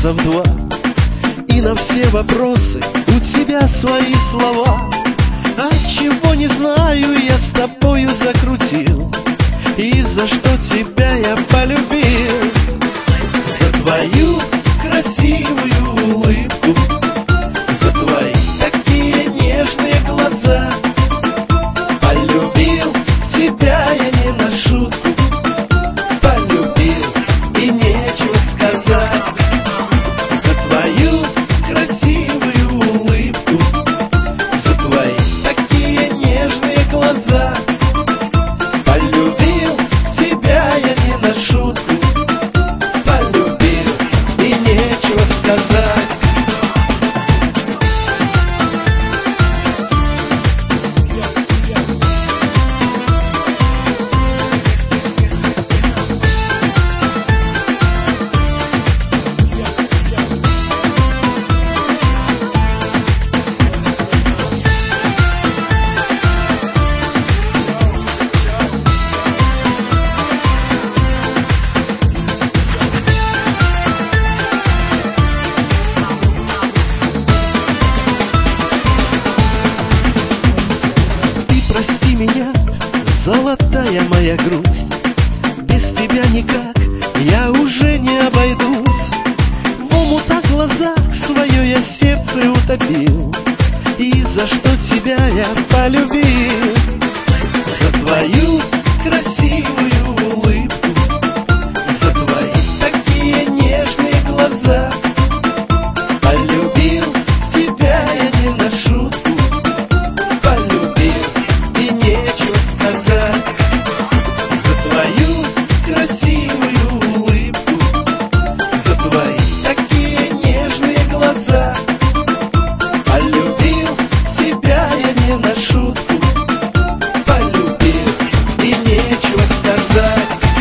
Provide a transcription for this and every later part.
раза в два, и на все вопросы у тебя свои слова. Отчего не знаю, я с тобою закрутил, и за что тебя я полюбил. За твою красивую улыбку, за твои такие нежные глаза. Полюбил тебя я не на шутку, полюбил и нечего сказать. За твою красивую улыбку, за твои такие нежные глаза. Полюбил тебя я не на шутку, полюбил и нечего сказать. Прости меня, золотая моя грусть, без тебя никак я уже не обойдусь. В омутах глазах свое я сердце утопил, и за что тебя я полюбил. За твою красивую улыбку, за твои такие нежные глаза. Полюбил тебя я не на шутку, сказать. За твою красивую улыбку, за твои такие нежные глаза. Полюбил тебя я не на шутку, полюбил и нечего сказать.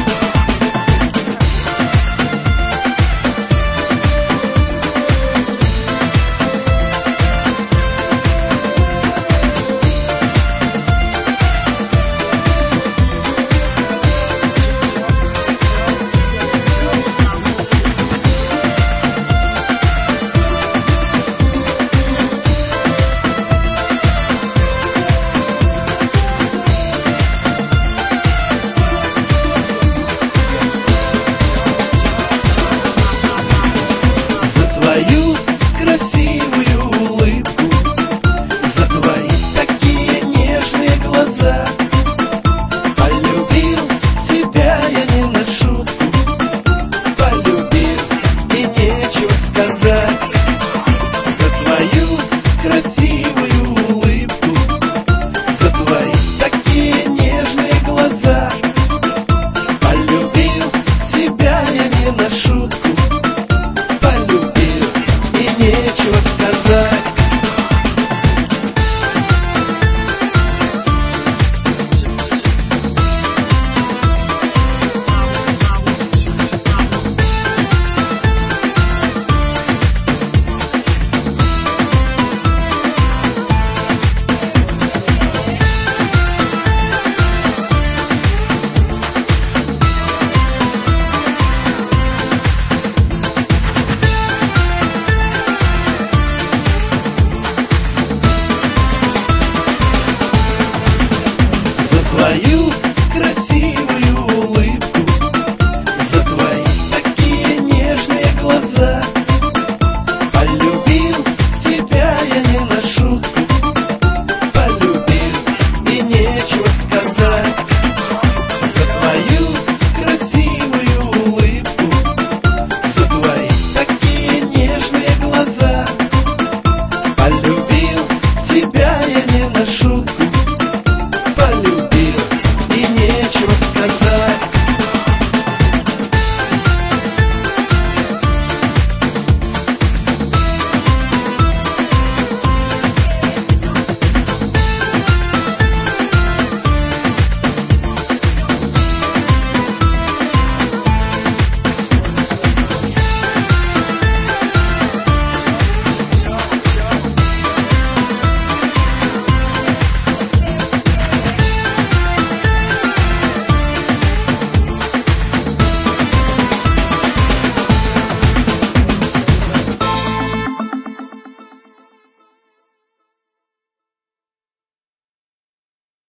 Твою красивую улыбку, за твои такие нежные глаза. Полюбил тебя я не на шутку, полюбил и нечего сказать.